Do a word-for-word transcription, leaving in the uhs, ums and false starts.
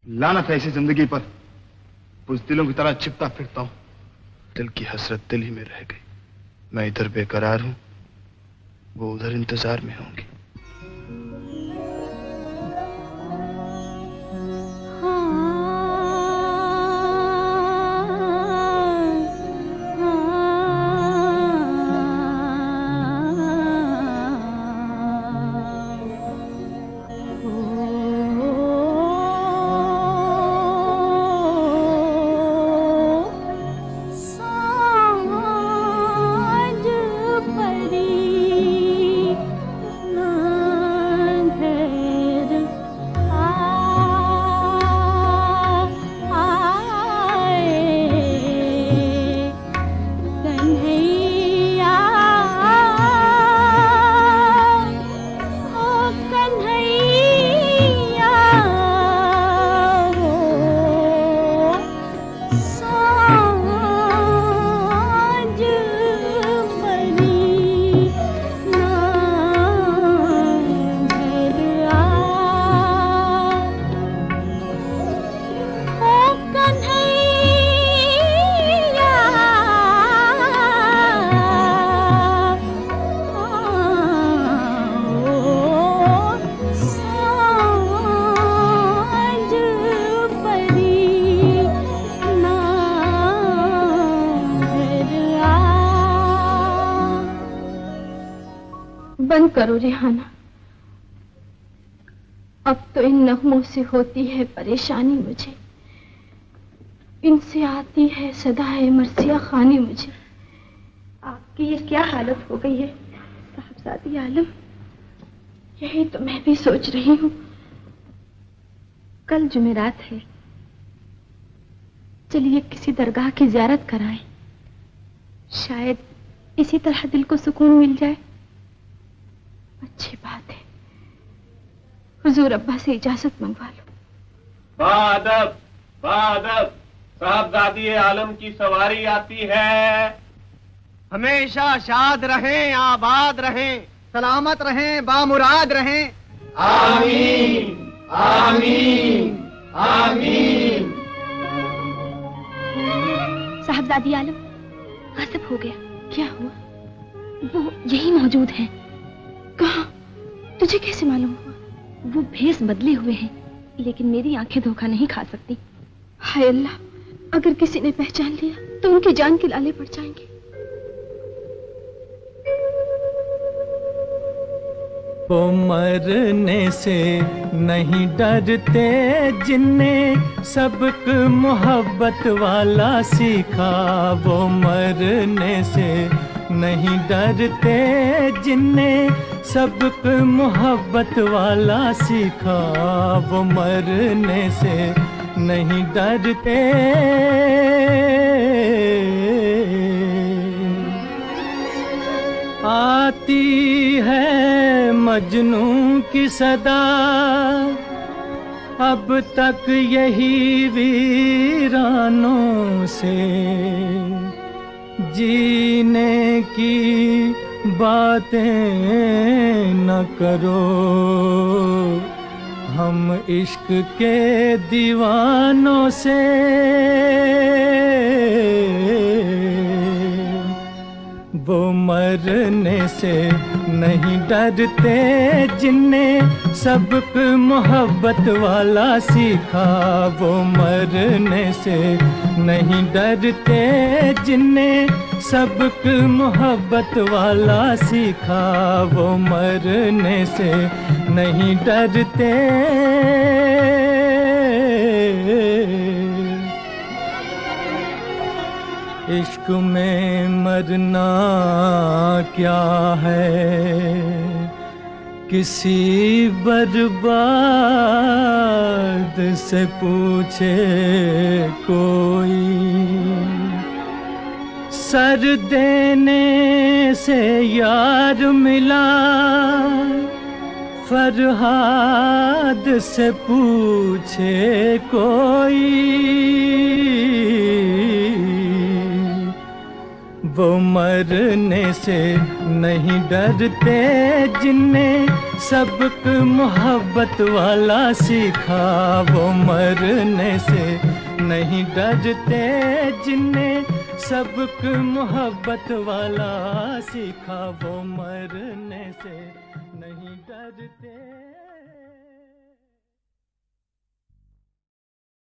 लानत है ऐसी जिंदगी पर, बुज़दिलों की तरह छिपता फिरता हूं। दिल की हसरत दिल ही में रह गई। मैं इधर बेकरार हूं, वो उधर इंतजार में होंगी। बंद करो रिहाना, अब तो इन नगमों से होती है परेशानी मुझे, इनसे आती है सदा है मर्सिया खानी मुझे। आपकी ये क्या हालत हो गई है साहबजादी आलम? यही तो मैं भी सोच रही हूँ। कल जुमेरात है, चलिए किसी दरगाह की ज़ियारत कराएं, शायद इसी तरह दिल को सुकून मिल जाए। अच्छी बात है, हुजूर अब्बा से इजाजत मंगवा लो। बादब बादब, साहबजादी आलम की सवारी आती है। हमेशा शाद रहें, आबाद रहें, सलामत रहें, बामुराद रहें। आमीन आमीन आमीन। साहबजादी आलम, आसिफ हो गया। क्या हुआ? वो यही मौजूद है। कहाँ? तुझे कैसे मालूम हुआ? वो भेस बदले हुए हैं, लेकिन मेरी आंखें धोखा नहीं खा सकती। हाय अल्लाह, अगर किसी ने पहचान लिया तो उनकी जान के लाले पड़ जाएंगे। वो मरने से नहीं डरते जिनने सबक मोहब्बत वाला सीखा। वो मरने से नहीं डरते जिनने सबक मोहब्बत वाला सीखा। वो मरने से नहीं डरते। आती है मजनू की सदा, अब तक यही वीरानों से जीने की बातें न करो। हम इश्क के दीवानों से वो मरने से नहीं डरते जिनने सबक मोहब्बत वाला सीखा। वो मरने से नहीं डरते जिनने सबक मोहब्बत वाला सीखा। वो मरने से नहीं डरते। इश्क में मरना क्या है, किसी बर्बाद से पूछे कोई। सर देने से यार मिला, फरहाद से पूछे कोई। वो मरने से नहीं डरते जिनने सबक मोहब्बत वाला सीखा। वो मरने से नहीं डरते जिनने सबक मोहब्बत वाला सीखा। वो मरने से नहीं डरते।